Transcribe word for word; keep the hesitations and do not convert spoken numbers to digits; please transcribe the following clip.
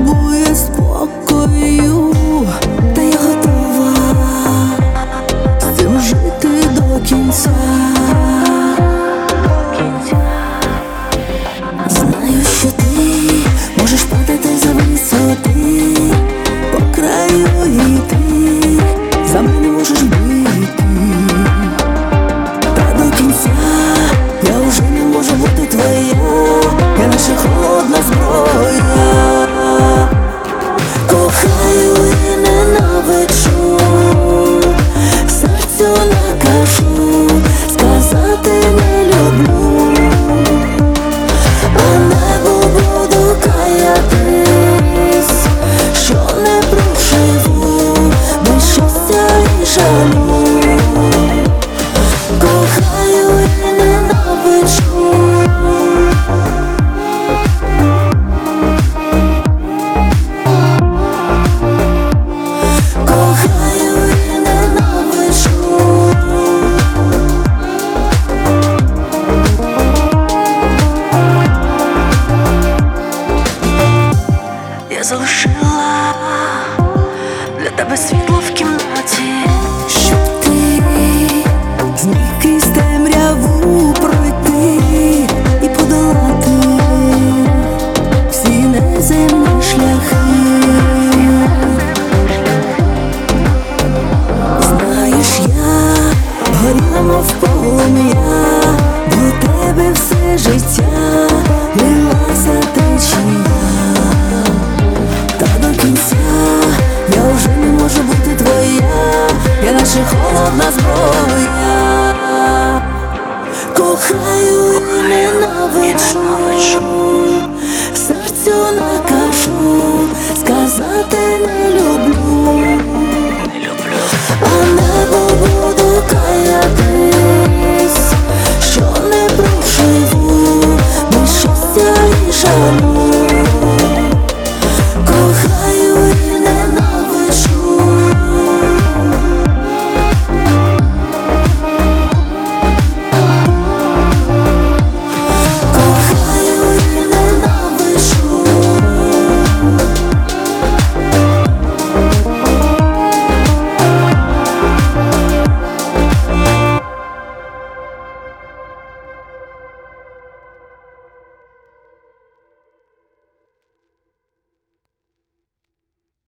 потребує спокою, та я готова з цим жити до кінця. Знаю, що ти можеш падати за висоти, по краю йти, за мене можеш бити, та до кінця я вже не можу бути твоя, я наша холодна зброя. Кохаю і ненавиджу, серцю накажу сказати не люблю, а небу буду каятись, що не проживу без щастя і жалю. Кохаю і ненавиджу, кохаю і ненавиджу. Я залишила для тебе світло в кімнаті, щоб ти зміг крізь темряву пройти і подолати всі неземні шляхи. Знаєш, я горіла, мов полум'я, до тебе все життя лилася течія, та до кінця я вже не можу бути твоя, я наша холодна зброя. Кохаю і ненавиджу.